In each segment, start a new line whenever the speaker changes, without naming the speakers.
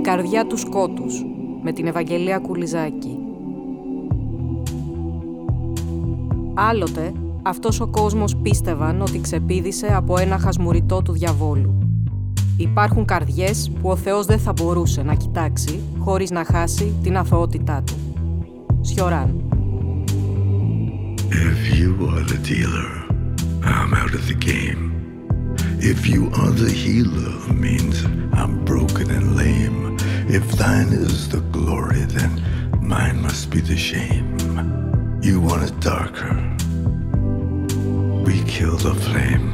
καρδιά του σκότους» με την Ευαγγελία Κουλιζάκη. Άλλοτε, αυτός ο κόσμος πίστευαν ότι ξεπήδησε από ένα χασμουριτό του διαβόλου. Υπάρχουν καρδιές που ο Θεός δεν θα μπορούσε να κοιτάξει χωρίς να χάσει την αθωότητά του. Σιωράν.
If you are the dealer, I'm out of the game. If you are the healer, means I'm broken and lame. If thine is the glory, then mine must be the shame. You want it darker, we kill the flame.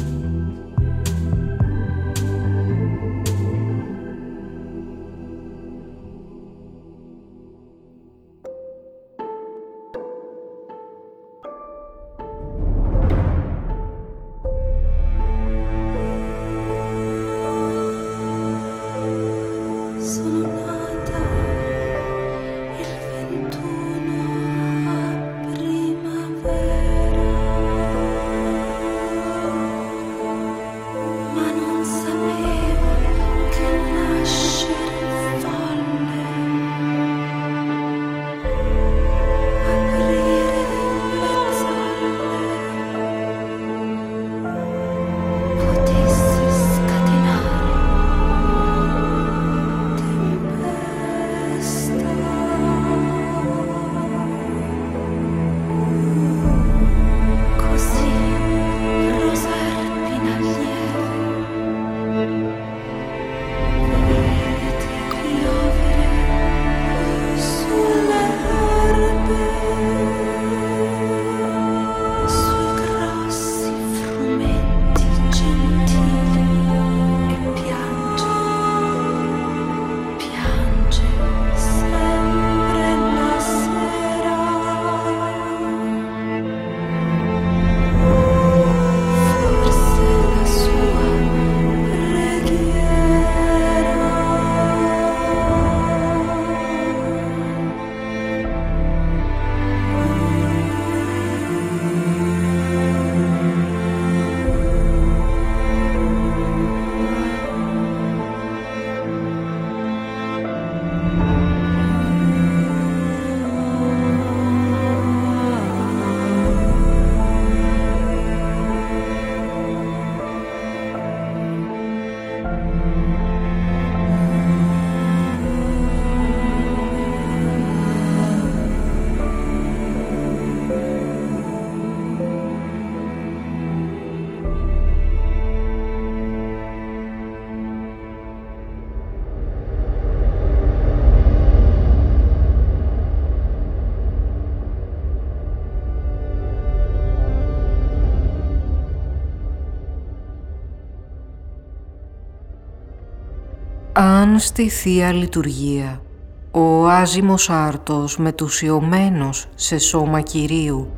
Αν στη Θεία Λειτουργία ο άζυμος άρτος μετουσιωμένος σε σώμα Κυρίου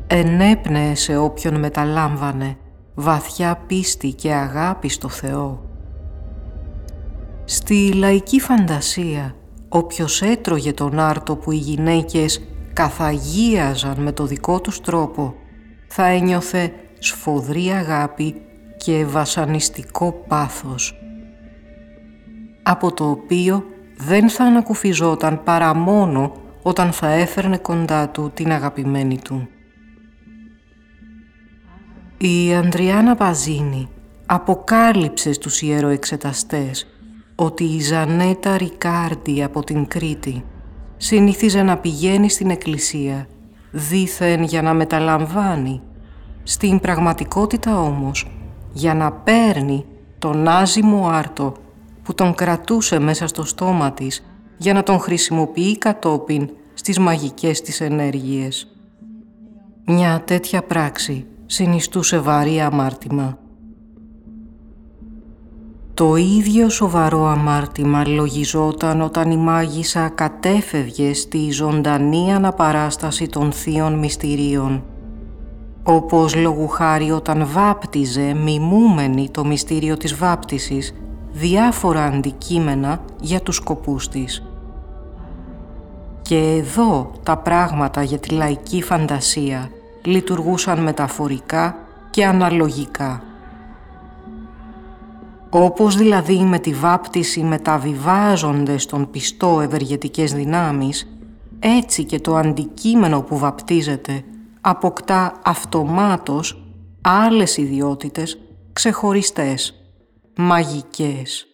ενέπνεε σε όποιον μεταλάμβανε βαθιά πίστη και αγάπη στο Θεό. Στη λαϊκή φαντασία όποιος έτρωγε τον άρτο που οι γυναίκες καθαγίαζαν με το δικό τους τρόπο θα ένιωθε σφοδρή αγάπη και βασανιστικό πάθος, από το οποίο δεν θα ανακουφιζόταν παρά μόνο όταν θα έφερνε κοντά του την αγαπημένη του. Η Αντριάννα Παζίνη αποκάλυψε στους ιεροεξεταστές ότι η Ζανέτα Ρικάρντι από την Κρήτη συνήθιζε να πηγαίνει στην εκκλησία δήθεν για να μεταλαμβάνει, στην πραγματικότητα όμως για να παίρνει τον άζυμο άρτο που τον κρατούσε μέσα στο στόμα της για να τον χρησιμοποιεί κατόπιν στις μαγικές της ενέργειες. Μια τέτοια πράξη συνιστούσε βαρύ αμάρτημα. Το ίδιο σοβαρό αμάρτημα λογιζόταν όταν η μάγισσα κατέφευγε στη ζωντανή αναπαράσταση των θείων μυστηρίων, όπως λόγου χάρη όταν βάπτιζε μιμούμενη το μυστήριο της βάπτισης διάφορα αντικείμενα για τους σκοπούς της. Και εδώ τα πράγματα για τη λαϊκή φαντασία λειτουργούσαν μεταφορικά και αναλογικά. Όπως δηλαδή με τη βάπτιση μεταβιβάζονται στον πιστό ευεργετικές δυνάμεις, έτσι και το αντικείμενο που βαπτίζεται αποκτά αυτομάτως άλλες ιδιότητες ξεχωριστές, μαγικές.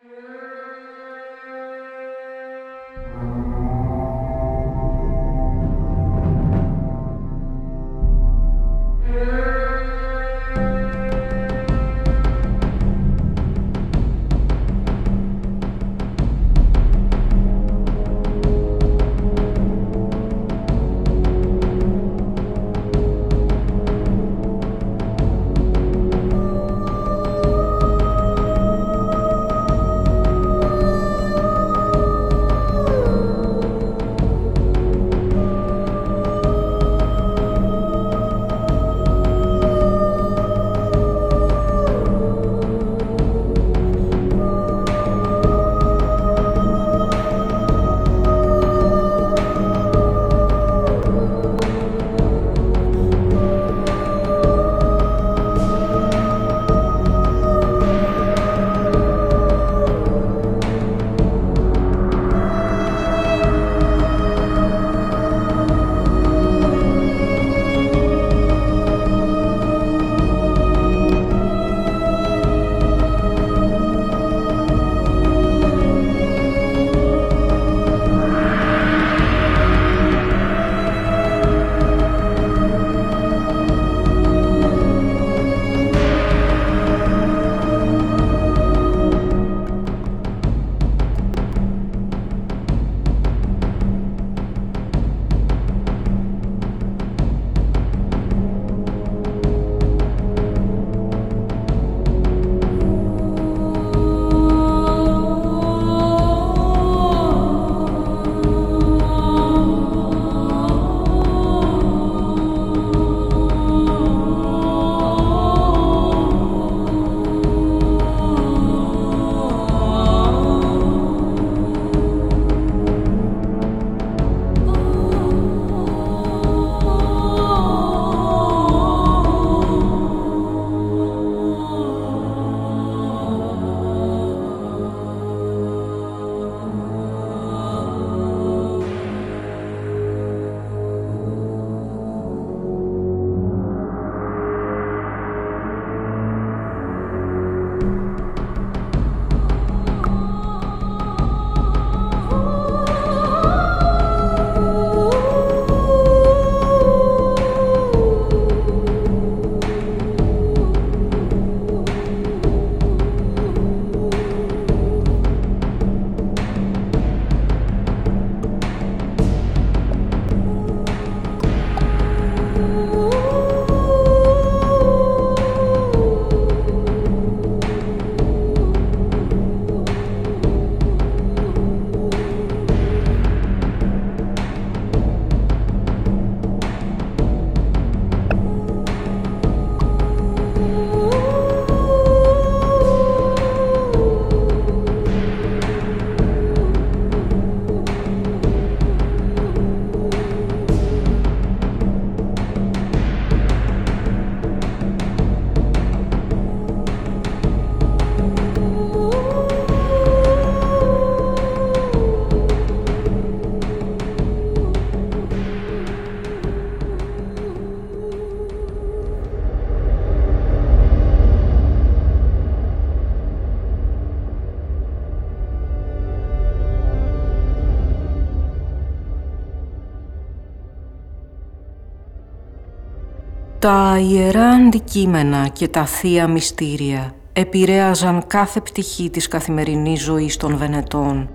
Τα ιερά αντικείμενα και τα θεία μυστήρια επηρέαζαν κάθε πτυχή της καθημερινής ζωής των Βενετών.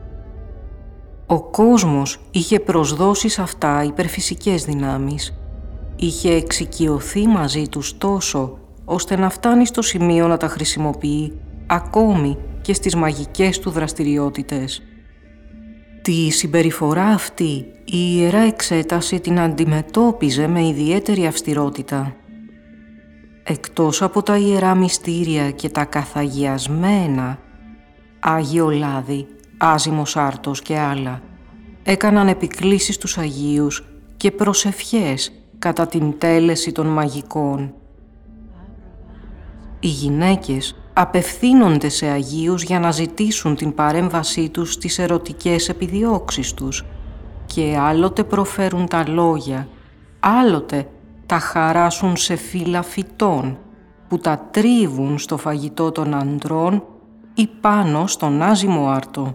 Ο κόσμος είχε προσδώσει σε αυτά υπερφυσικές δυνάμεις. Είχε εξοικειωθεί μαζί τους τόσο, ώστε να φτάνει στο σημείο να τα χρησιμοποιεί ακόμη και στις μαγικές του δραστηριότητες. Τη συμπεριφορά αυτή η Ιερά Εξέταση την αντιμετώπιζε με ιδιαίτερη αυστηρότητα. Εκτός από τα ιερά μυστήρια και τα καθαγιασμένα, Άγιο Λάδι, Άζυμος Άρτος και άλλα, έκαναν επικλήσεις στους Αγίους και προσευχές κατά την τέλεση των μαγικών. Οι γυναίκες απευθύνονται σε Αγίους για να ζητήσουν την παρέμβασή τους στις ερωτικές επιδιώξεις τους και άλλοτε προφέρουν τα λόγια, άλλοτε τα χαράσουν σε φύλλα φυτών που τα τρίβουν στο φαγητό των ανδρών ή πάνω στον άζυμο άρτο.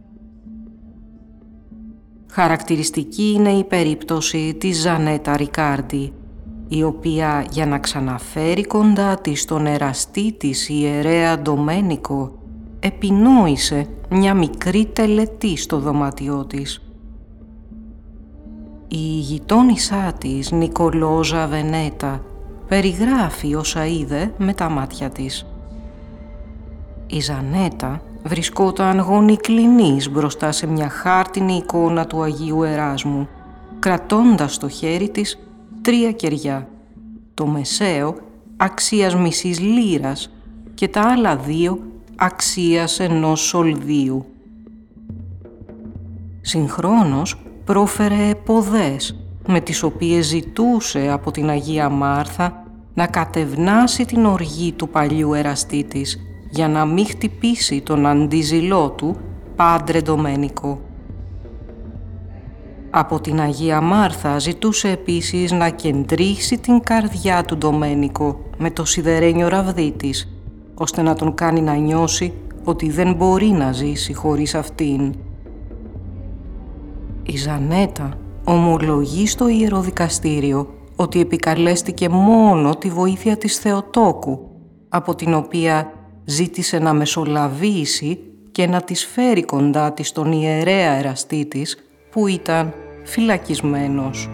Χαρακτηριστική είναι η περίπτωση της Ζανέτα Ρικάρντι, η οποία για να ξαναφέρει κοντά της τον εραστή της ιερέα Ντομένικο επινόησε μια μικρή τελετή στο δωμάτιό της. Η γειτόνισσά της, Νικολόζα Βενέτα, περιγράφει όσα είδε με τα μάτια της. Η Ζανέτα βρισκόταν γονικλινής μπροστά σε μια χάρτινη εικόνα του Αγίου Εράσμου, κρατώντας στο χέρι της 3 κεριά, το μεσαίο αξίας μισής λίρας και τα άλλα 2 αξίας 1 σολδίου. Συγχρόνως πρόφερε ποδές με τις οποίες ζητούσε από την Αγία Μάρθα να κατευνάσει την οργή του παλιού εραστή της για να μην χτυπήσει τον αντιζηλό του Πάντρε Ντομένικο. Από την Αγία Μάρθα ζητούσε επίσης να κεντρήσει την καρδιά του Ντομένικο με το σιδερένιο ραβδί της, ώστε να τον κάνει να νιώσει ότι δεν μπορεί να ζήσει χωρίς αυτήν. Η Ζανέτα ομολογεί στο ιεροδικαστήριο ότι επικαλέστηκε μόνο τη βοήθεια της Θεοτόκου, από την οποία ζήτησε να μεσολαβήσει και να της φέρει κοντά της τον ιερέα εραστή της, που ήταν φυλακισμένος.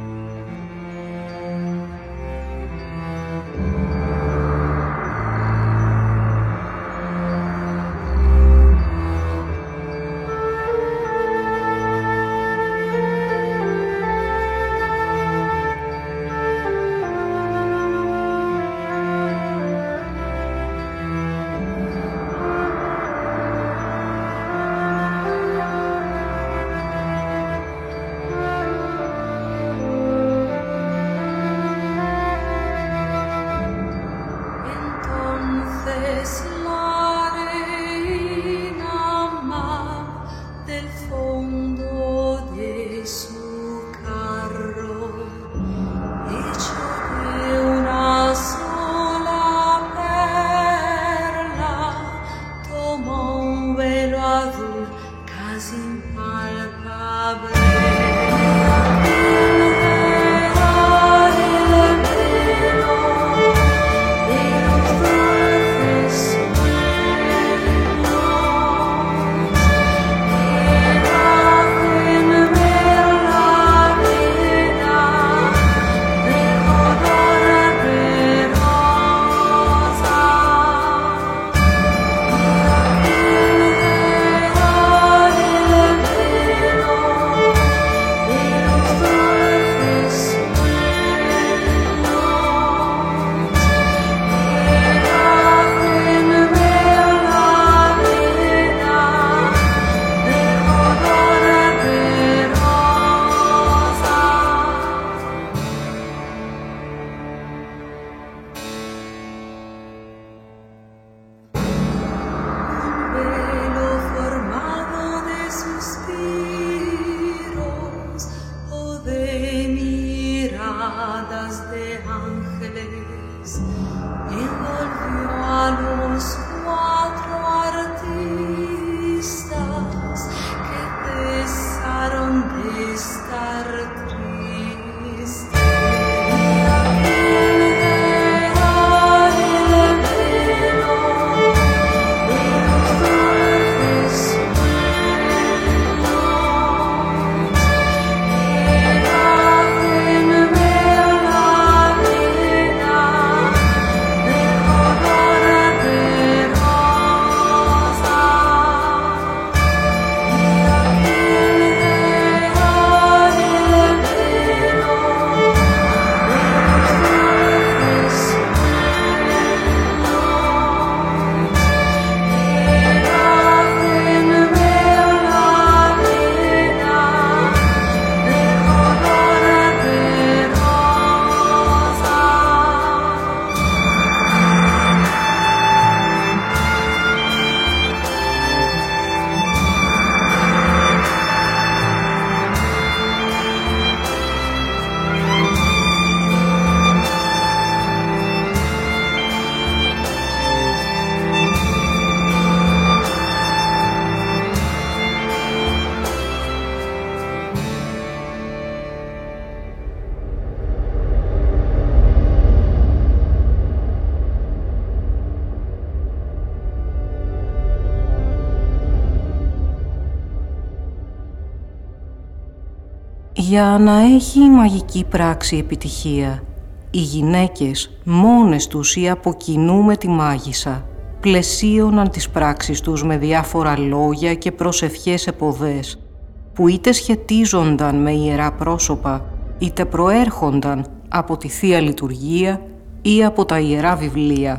Για να έχει η μαγική πράξη επιτυχία, οι γυναίκες μόνες τους ή από κοινού με τη μάγισσα πλαισίωναν τις πράξεις τους με διάφορα λόγια και προσευχές επωδές, που είτε σχετίζονταν με ιερά πρόσωπα, είτε προέρχονταν από τη Θεία Λειτουργία ή από τα Ιερά Βιβλία.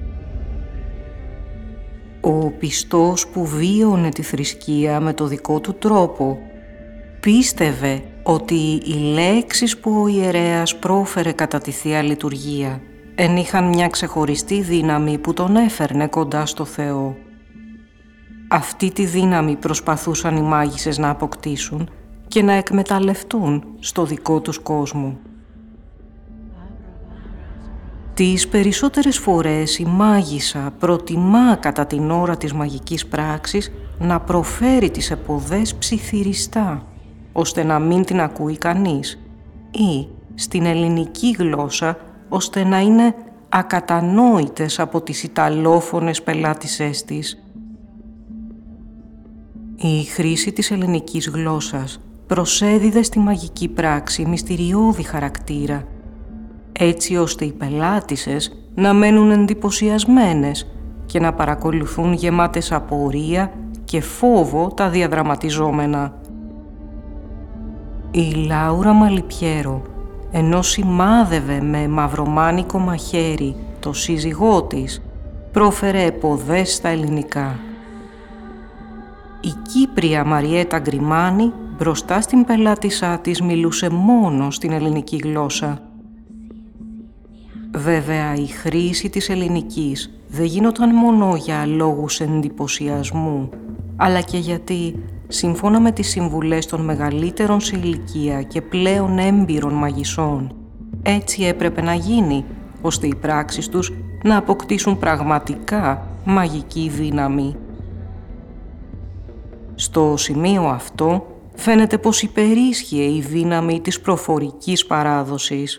Ο πιστός που βίωνε τη θρησκεία με το δικό του τρόπο πίστευε ότι οι λέξεις που ο ιερέας πρόφερε κατά τη Θεία Λειτουργία ενείχαν μια ξεχωριστή δύναμη που τον έφερνε κοντά στο Θεό. Αυτή τη δύναμη προσπαθούσαν οι μάγισσες να αποκτήσουν και να εκμεταλλευτούν στο δικό τους κόσμο. Τις περισσότερες φορές η μάγισσα προτιμά κατά την ώρα της μαγικής πράξης να προφέρει τις επωδές ψιθυριστά, ώστε να μην την ακούει κανείς, ή στην ελληνική γλώσσα, ώστε να είναι ακατανόητες από τις ιταλόφωνες πελάτησές της. Η χρήση της ελληνικής γλώσσας προσέδιδε στη μαγική πράξη μυστηριώδη χαρακτήρα, έτσι ώστε οι πελάτησες να μένουν εντυπωσιασμένες και να παρακολουθούν γεμάτες απορία και φόβο τα διαδραματιζόμενα. Η Λάουρα Μαλιπιέρο, ενώ σημάδευε με μαυρομάνικο μαχαίρι το σύζυγό της, πρόφερε επωδές στα ελληνικά. Η Κύπρια Μαριέτα Γκριμάνη μπροστά στην πελάτησά της μιλούσε μόνο στην ελληνική γλώσσα. Βέβαια, η χρήση της ελληνικής δεν γινόταν μόνο για λόγους εντυπωσιασμού, αλλά και γιατί, σύμφωνα με τις συμβουλές των μεγαλύτερων σε ηλικία και πλέον έμπειρων μαγισσών, έτσι έπρεπε να γίνει, ώστε οι πράξεις τους να αποκτήσουν πραγματικά μαγική δύναμη. Στο σημείο αυτό φαίνεται πως υπερίσχυε η δύναμη της προφορικής παράδοσης.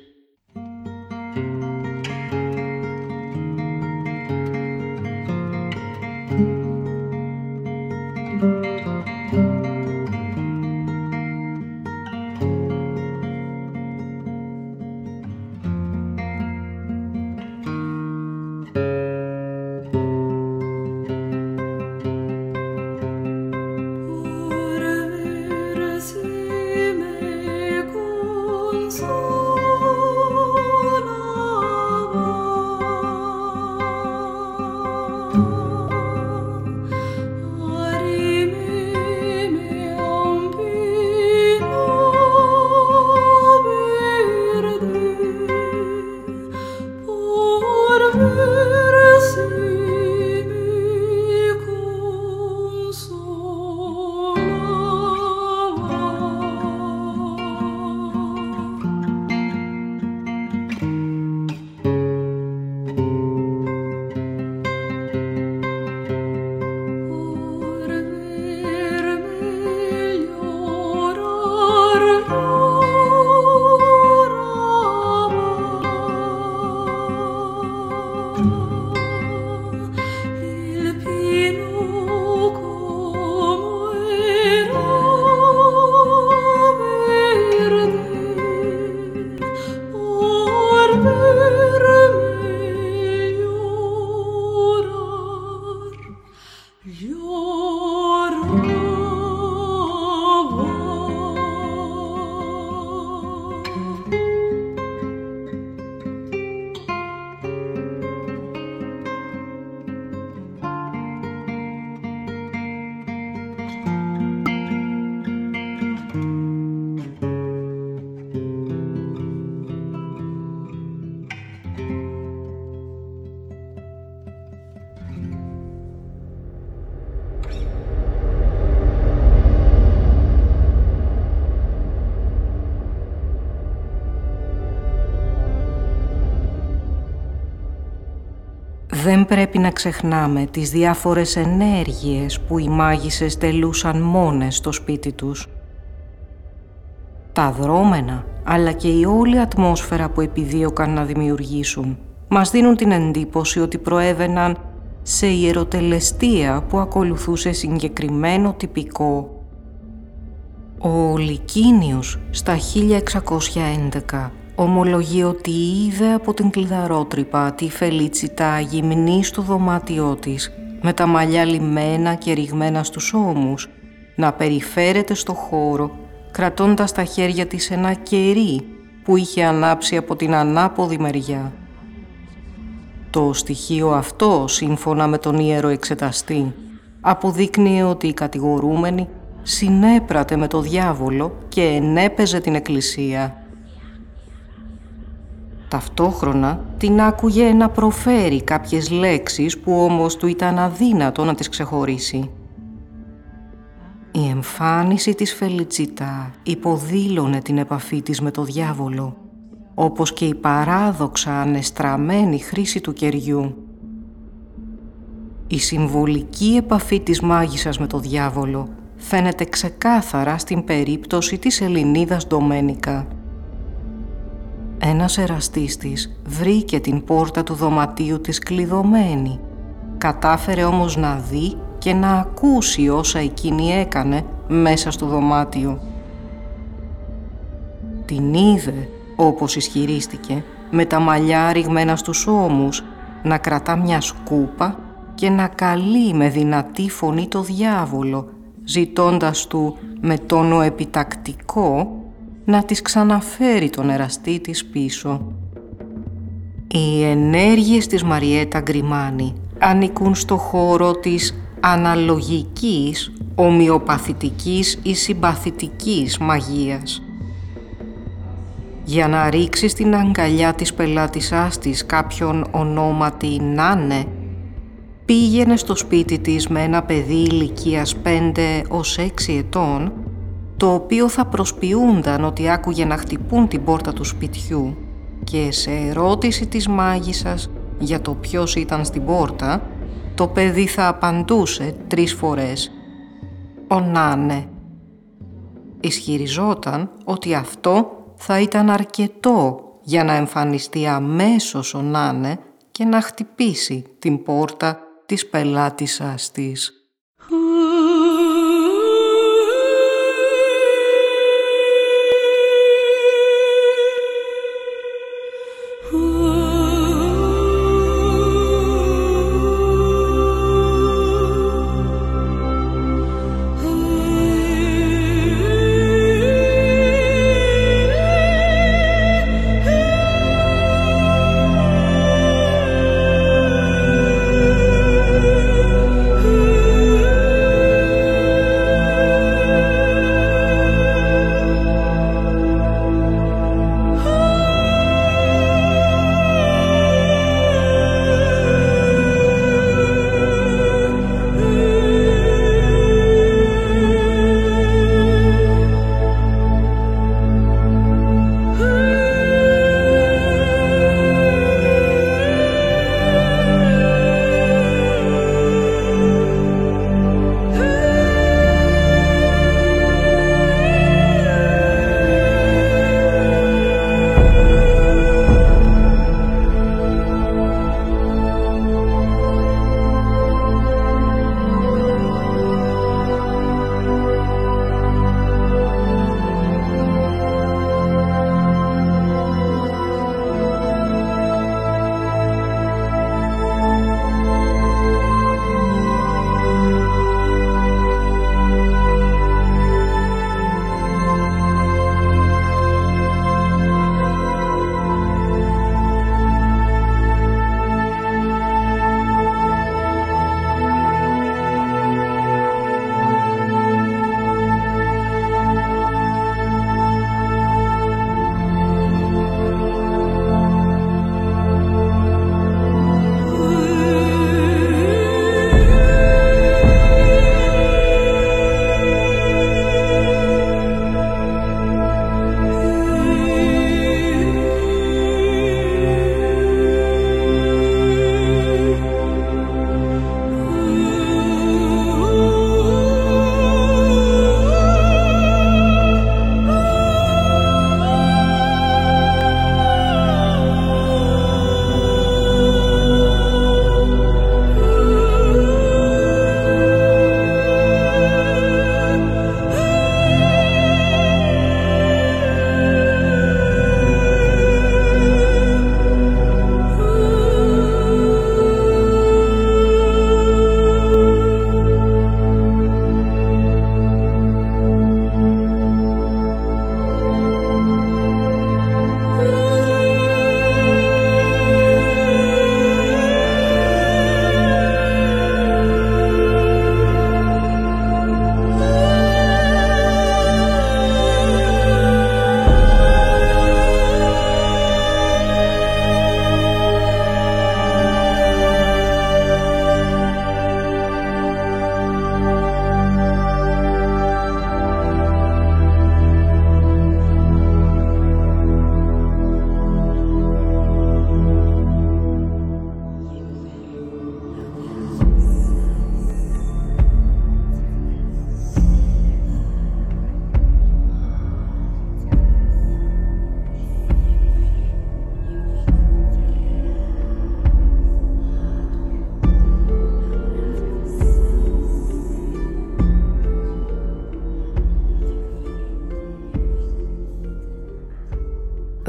Δεν πρέπει να ξεχνάμε τις διάφορες ενέργειες που οι μάγισσες τελούσαν μόνες στο σπίτι τους. Τα δρόμενα, αλλά και η όλη ατμόσφαιρα που επιδίωκαν να δημιουργήσουν, μας δίνουν την εντύπωση ότι προέβαιναν σε ιεροτελεστία που ακολουθούσε συγκεκριμένο τυπικό. Ο Λικίνιος στα 1611 ομολογεί ότι είδε από την κλειδαρότρυπα τη Φελίτσιτα γυμνή στο δωμάτιό της, με τα μαλλιά λυμμένα και ριγμένα στους ώμους, να περιφέρεται στο χώρο, κρατώντας στα χέρια της ένα κερί που είχε ανάψει από την ανάποδη μεριά. Το στοιχείο αυτό, σύμφωνα με τον ιεροεξεταστή, αποδείκνυε ότι η κατηγορούμενη συνέπρατε με το διάβολο και ενέπαιζε την εκκλησία. Ταυτόχρονα την άκουγε να προφέρει κάποιες λέξεις που όμως του ήταν αδύνατο να τις ξεχωρίσει. Η εμφάνιση της Φελιτσίτα υποδήλωνε την επαφή της με το διάβολο, όπως και η παράδοξα ανεστραμμένη χρήση του κεριού. Η συμβολική επαφή της μάγισσας με το διάβολο φαίνεται ξεκάθαρα στην περίπτωση της Ελληνίδας Ντομένικα. Ένας εραστής της βρήκε την πόρτα του δωματίου της κλειδωμένη, κατάφερε όμως να δει και να ακούσει όσα εκείνη έκανε μέσα στο δωμάτιο. Την είδε, όπως ισχυρίστηκε, με τα μαλλιά ριγμένα στους ώμους, να κρατά μια σκούπα και να καλεί με δυνατή φωνή το διάβολο, ζητώντας του με τόνο επιτακτικό να της ξαναφέρει τον εραστή της πίσω. Οι ενέργειες της Μαριέτα Γκριμάνη ανήκουν στο χώρο της αναλογικής, ομοιοπαθητικής ή συμπαθητικής μαγείας. Για να ρίξει στην αγκαλιά της πελάτησάς της κάποιον ονόματι Νάνε, πήγαινε στο σπίτι της με ένα παιδί ηλικίας 5 ως 6 ετών, το οποίο θα προσποιούνταν ότι άκουγε να χτυπούν την πόρτα του σπιτιού και σε ερώτηση της μάγισσας για το ποιος ήταν στην πόρτα, το παιδί θα απαντούσε 3 φορές «Ο Νάνε». Ισχυριζόταν ότι αυτό θα ήταν αρκετό για να εμφανιστεί αμέσως ο Νάνε και να χτυπήσει την πόρτα της πελάτισσας της.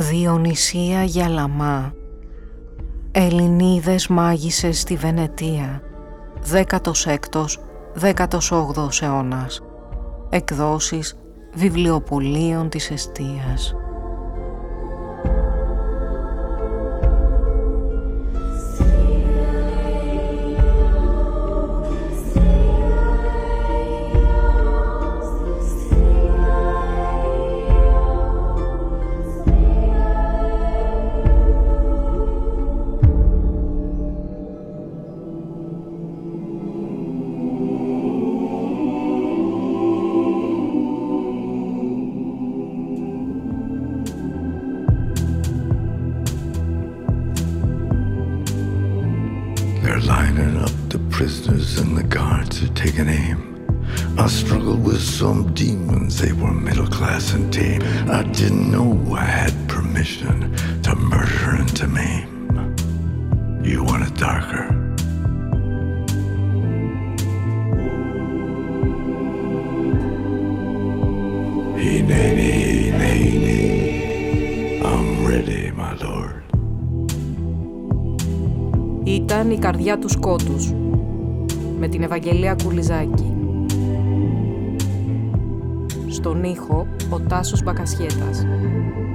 Διονυσία Γιαλαμά. Ελληνίδες μάγισσες στη Βενετία. 16ος-18ος αιώνας. Εκδόσεις βιβλιοπωλείων της Εστίας.
Lining up the prisoners and the guards are taking aim. I struggled with some demons, they were middle class and tame. I didn't know I had permission to murder and to maim. You want it darker? Hineni, I'm ready, my lord.
Ήταν η καρδιά του σκότους, με την Ευαγγελία Κουλιζάκη. Στον ήχο, ο Τάσος Μπακασιέτας.